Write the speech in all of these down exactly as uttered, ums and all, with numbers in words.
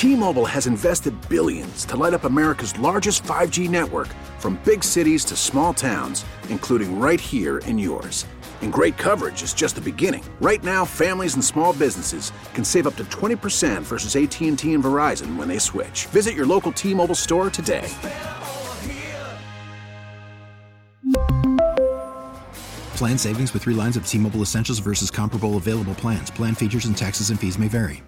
T-Mobile has invested billions to light up America's largest five G network, from big cities to small towns, including right here in yours. And great coverage is just the beginning. Right now, families and small businesses can save up to twenty percent versus A T and T and Verizon when they switch. Visit your local T-Mobile store today. Plan savings with three lines of T-Mobile Essentials versus comparable available plans. Plan features and taxes and fees may vary.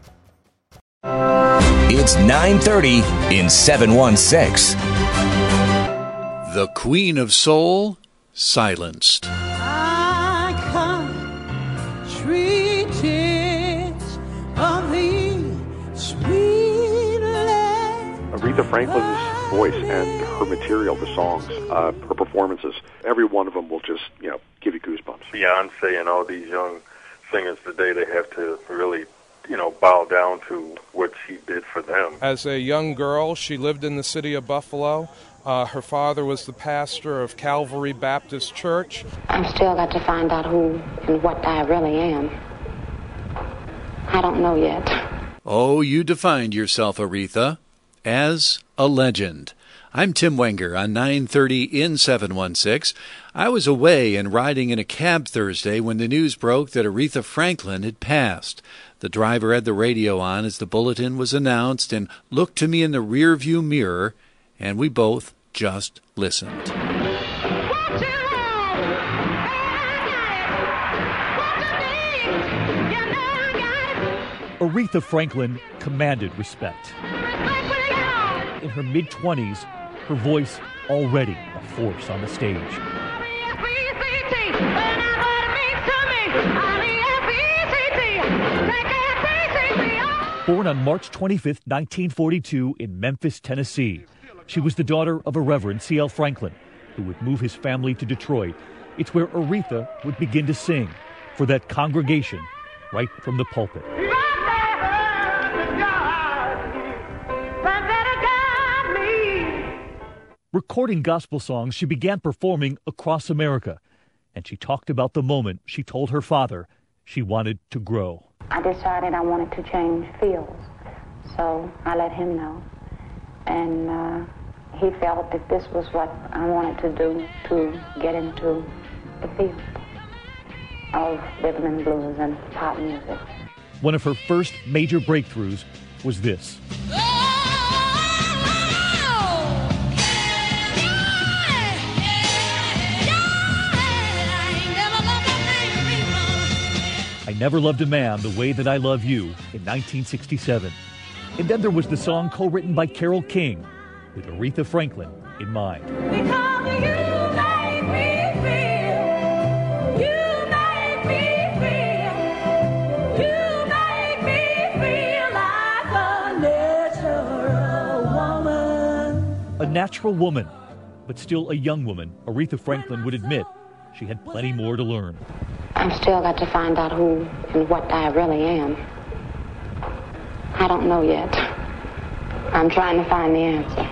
It's nine thirty in seven one six. The Queen of Soul, Silenced. I country tears of the sweet land. Aretha Franklin's voice and her material, the songs, uh, her performances, every one of them will just, you know, give you goosebumps. Beyonce and all these young singers today, they have to really, you know, bow down to what she did for them. As a young girl, she lived in the city of Buffalo. Uh, her father was the pastor of Calvary Baptist Church. I've still got to find out who and what I really am. I don't know yet. Oh, you defined yourself, Aretha, as a legend. I'm Tim Wenger on nine thirty in seven one six. I was away and riding in a cab Thursday when the news broke that Aretha Franklin had passed. The driver had the radio on as the bulletin was announced and looked to me in the rearview mirror, and we both just listened. Aretha Franklin commanded respect. In her mid-twenties, her voice already a force on the stage. Born on March twenty-fifth, nineteen forty-two in Memphis, Tennessee, she was the daughter of a Reverend C L Franklin, who would move his family to Detroit. It's where Aretha would begin to sing for that congregation right from the pulpit. Recording gospel songs, she began performing across America, and she talked about the moment she told her father she wanted to grow. I decided I wanted to change fields, so I let him know. And uh, he felt that this was what I wanted to do, to get into the field of rhythm and blues and pop music. One of her first major breakthroughs was this. I Never Loved a Man the Way That I Love You in nineteen sixty-seven. And then there was the song co-written by Carole King with Aretha Franklin in mind. Because you make me feel, you make me feel, you make me feel like a natural woman. A natural woman, but still a young woman, Aretha Franklin would admit she had plenty more to learn. I've still got to find out who and what I really am. I don't know yet. I'm trying to find the answer.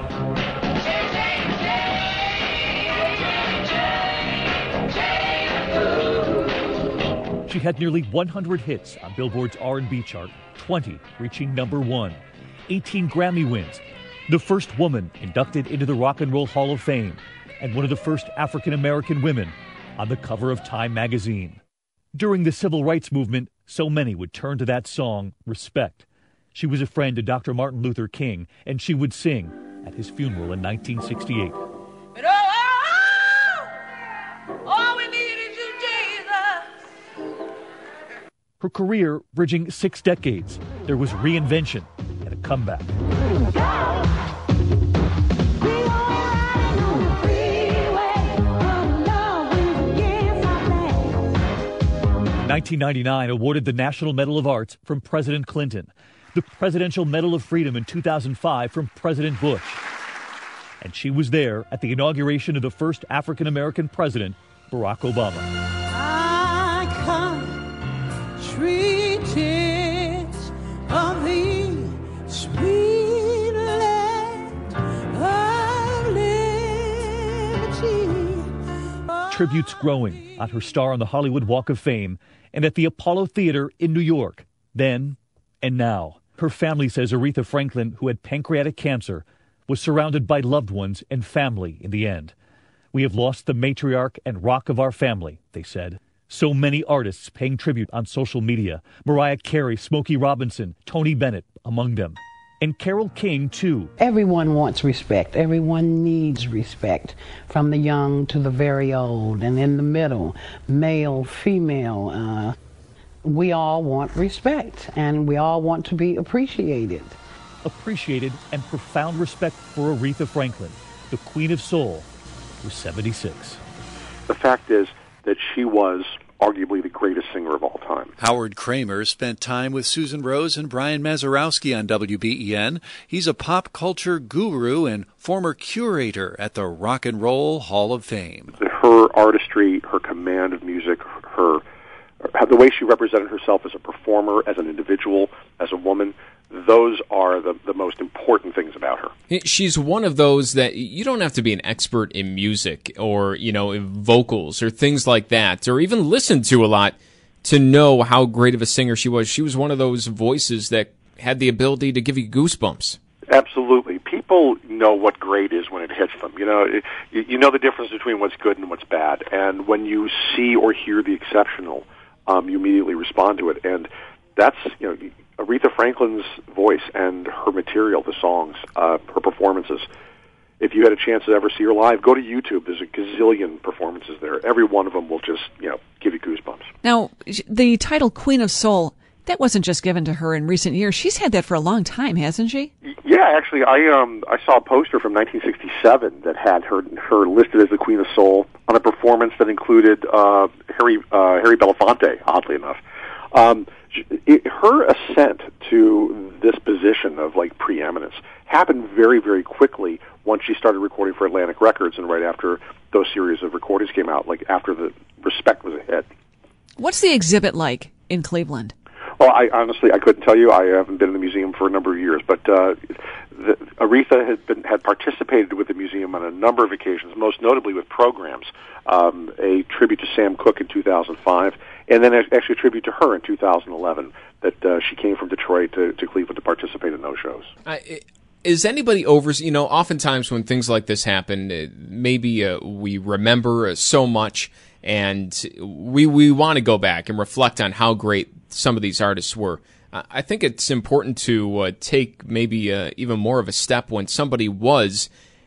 She had nearly one hundred hits on Billboard's R and B chart, twenty reaching number one, eighteen Grammy wins, the first woman inducted into the Rock and Roll Hall of Fame, and one of the first African-American women on the cover of Time magazine. During the civil rights movement, so many would turn to that song, Respect. She was a friend to Doctor Martin Luther King, and she would sing at his funeral in nineteen sixty-eight. But oh, oh, all we need is you, Jesus. Her career bridging six decades, there was reinvention and a comeback. nineteen ninety-nine awarded the National Medal of Arts from President Clinton, the Presidential Medal of Freedom in two thousand five from President Bush. And she was there at the inauguration of the first African-American president, Barack Obama. I country tears of the sweet land of liberty. Tributes growing on her star on the Hollywood Walk of Fame and at the Apollo Theater in New York, then and now. Her family says Aretha Franklin, who had pancreatic cancer, was surrounded by loved ones and family in the end. We have lost the matriarch and rock of our family, they said. So many artists paying tribute on social media. Mariah Carey, Smokey Robinson, Tony Bennett among them. And Carole King, too. Everyone wants respect. Everyone needs respect, from the young to the very old, and in the middle, male, female. Uh, we all want respect, and we all want to be appreciated. Appreciated and profound respect for Aretha Franklin, the Queen of Soul, who's seventy-six. The fact is that she was arguably the greatest singer of all time. Howard Kramer spent time with Susan Rose and Brian Mazurowski on W B E N. He's a pop culture guru and former curator at the Rock and Roll Hall of Fame. Her artistry, her command of music, her the way she represented herself as a performer, as an individual, as a woman, those are the, the most important things about her. She's one of those that you don't have to be an expert in music or, you know, in vocals or things like that, or even listen to a lot to know how great of a singer she was. She was one of those voices that had the ability to give you goosebumps. Absolutely. People know what great is when it hits them. You know, it, you know the difference between what's good and what's bad. And when you see or hear the exceptional, um, you immediately respond to it. And that's, you know, Aretha Franklin's voice and her material, the songs, uh, her performances. If you had a chance to ever see her live, go to YouTube. There's a gazillion performances there. Every one of them will just, you know, give you goosebumps. Now, the title Queen of Soul, that wasn't just given to her in recent years. She's had that for a long time, hasn't she? Yeah, actually, I um I saw a poster from nineteen sixty-seven that had her her listed as the Queen of Soul on a performance that included uh, Harry uh, Harry Belafonte. Oddly enough, um, it, her ascent to this position of like preeminence happened very very quickly once she started recording for Atlantic Records, and right after those series of recordings came out, like after the Respect was a hit. What's the exhibit like in Cleveland? Well, I honestly I couldn't tell you. I haven't been in the museum for a number of years, but uh, the, Aretha had been had participated with the museum on a number of occasions, most notably with programs. Um, a tribute to Sam Cooke in two thousand five, and then actually a tribute to her in two thousand eleven. That uh, she came from Detroit to, to Cleveland to participate in those shows. Uh, is anybody over? You know, oftentimes when things like this happen, maybe uh, we remember uh, so much, and we we want to go back and reflect on how great some of these artists were. I think it's important to uh, take maybe uh, even more of a step when somebody was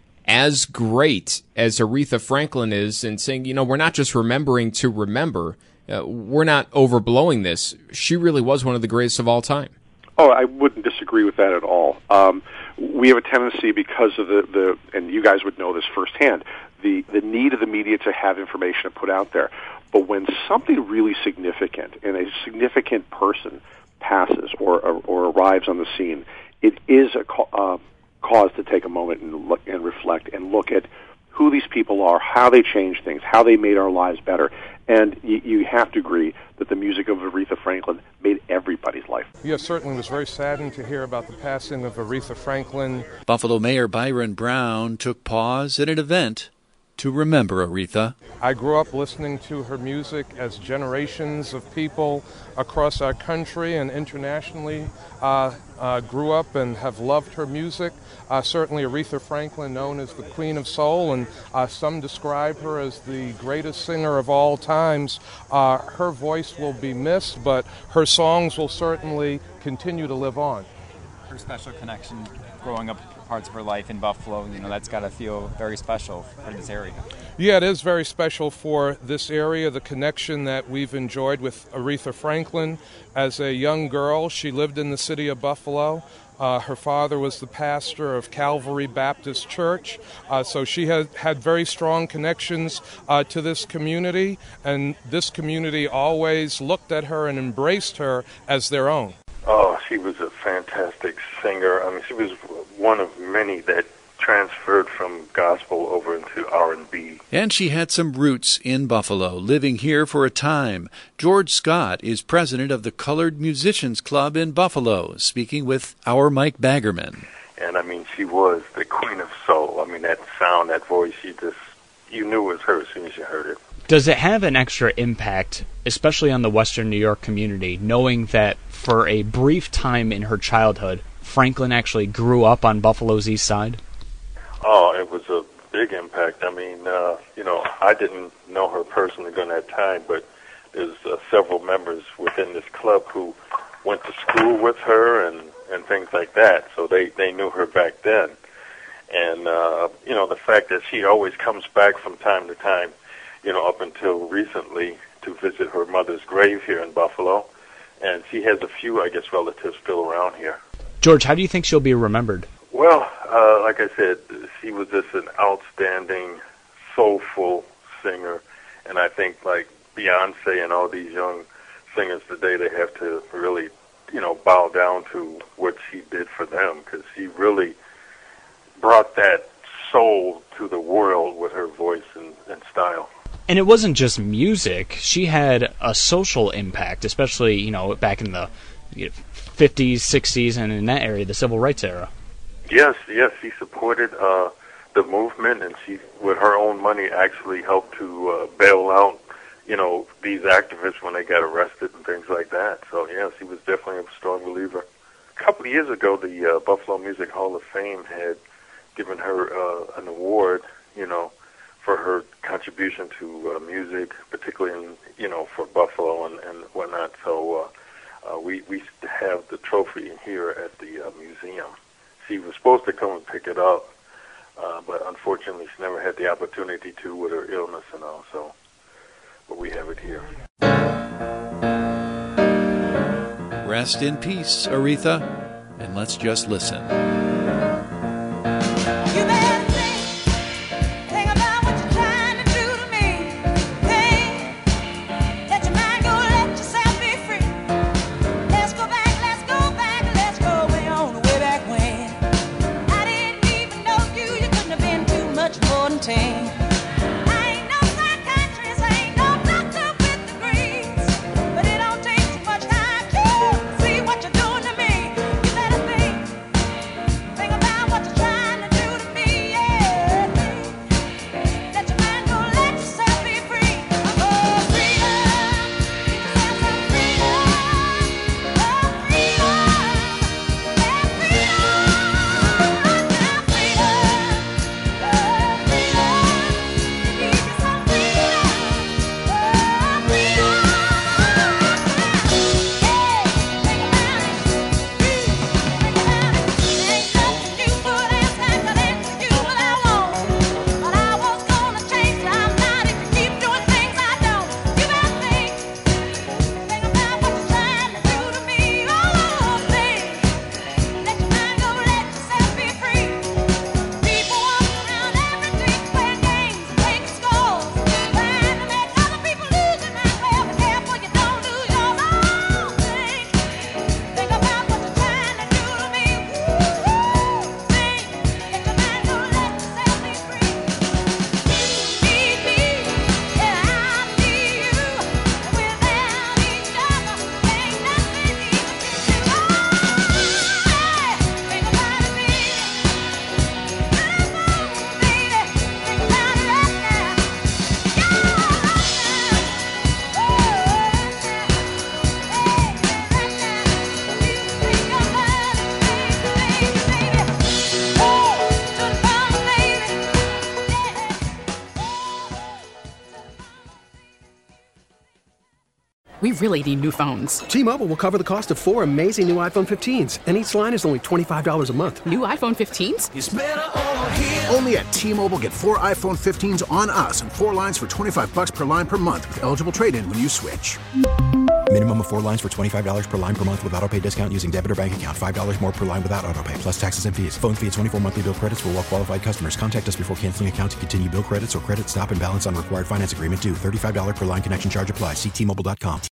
as great as Aretha Franklin is and saying, you know, we're not just remembering to remember. Uh, we're not overblowing this. She really was one of the greatest of all time. Oh, I wouldn't disagree with that at all. Um, we have a tendency because of the, the, and you guys would know this firsthand, the, the need of the media to have information put out there. But when something really significant and a significant person passes or or, or arrives on the scene, it is a ca- uh, cause to take a moment and look and reflect and look at who these people are, how they changed things, how they made our lives better. And you, you have to agree that the music of Aretha Franklin made everybody's life. Yes, certainly was very saddened to hear about the passing of Aretha Franklin. Buffalo Mayor Byron Brown took pause at an event to remember Aretha. I grew up listening to her music as generations of people across our country and internationally uh, uh, grew up and have loved her music. Uh, certainly Aretha Franklin, known as the Queen of Soul, and uh, some describe her as the greatest singer of all times. Uh, her voice will be missed, but her songs will certainly continue to live on. Her special connection growing up parts of her life in Buffalo, you know, that's got to feel very special for this area. Yeah, it is very special for this area, the connection that we've enjoyed with Aretha Franklin. As a young girl, she lived in the city of Buffalo. Uh, her father was the pastor of Calvary Baptist Church, uh, so she had, had very strong connections uh, to this community, and this community always looked at her and embraced her as their own. Oh, she was a fantastic singer. I mean, she was one of many that transferred from gospel over into R and B. And she had some roots in Buffalo, living here for a time. George Scott is president of the Colored Musicians Club in Buffalo, speaking with our Mike Baggerman. And, I mean, she was the Queen of Soul. I mean, that sound, that voice, you just, you knew it was her as soon as you heard it. Does it have an extra impact, especially on the Western New York community, knowing that for a brief time in her childhood, Franklin actually grew up on Buffalo's East Side? Oh, it was a big impact. I mean, uh, you know, I didn't know her personally during that time, but there's uh, several members within this club who went to school with her and, and things like that, so they, they knew her back then. And, uh, you know, the fact that she always comes back from time to time, you know, up until recently to visit her mother's grave here in Buffalo. And she has a few, I guess, relatives still around here. George, how do you think she'll be remembered? Well, uh, like I said, she was just an outstanding, soulful singer. And I think, like Beyonce and all these young singers today, they have to really, you know, bow down to what she did for them, because she really brought that soul to the world with her voice and, and style. And it wasn't just music. She had a social impact, especially, you know, back in the you know, fifties, sixties, and in that area, the civil rights era. Yes, yes, she supported uh, the movement, and she, with her own money, actually helped to uh, bail out, you know, these activists when they got arrested and things like that. So, yeah, she was definitely a strong believer. A couple of years ago, the uh, Buffalo Music Hall of Fame had given her uh, an award, you know, for her contribution to uh, music, particularly in, you know, for Buffalo and, and whatnot. So uh, uh, we, we have the trophy here at the uh, museum. She was supposed to come and pick it up, uh, but unfortunately she never had the opportunity to with her illness and all, so, but we have it here. Rest in peace, Aretha, and let's just listen. We really need new phones. T-Mobile will cover the cost of four amazing new iPhone fifteens, and each line is only twenty-five dollars a month. New iPhone fifteens? It's better over here. Only at T-Mobile, get four iPhone fifteens on us and four lines for twenty-five bucks per line per month with eligible trade-in when you switch. Minimum of four lines for twenty-five dollars per line per month with autopay discount using debit or bank account. five dollars more per line without autopay, plus taxes and fees. Phone fee at twenty-four monthly bill credits for well-qualified customers. Contact us before canceling account to continue bill credits or credit stop and balance on required finance agreement due. thirty-five dollars per line connection charge applies. See T Mobile dot com.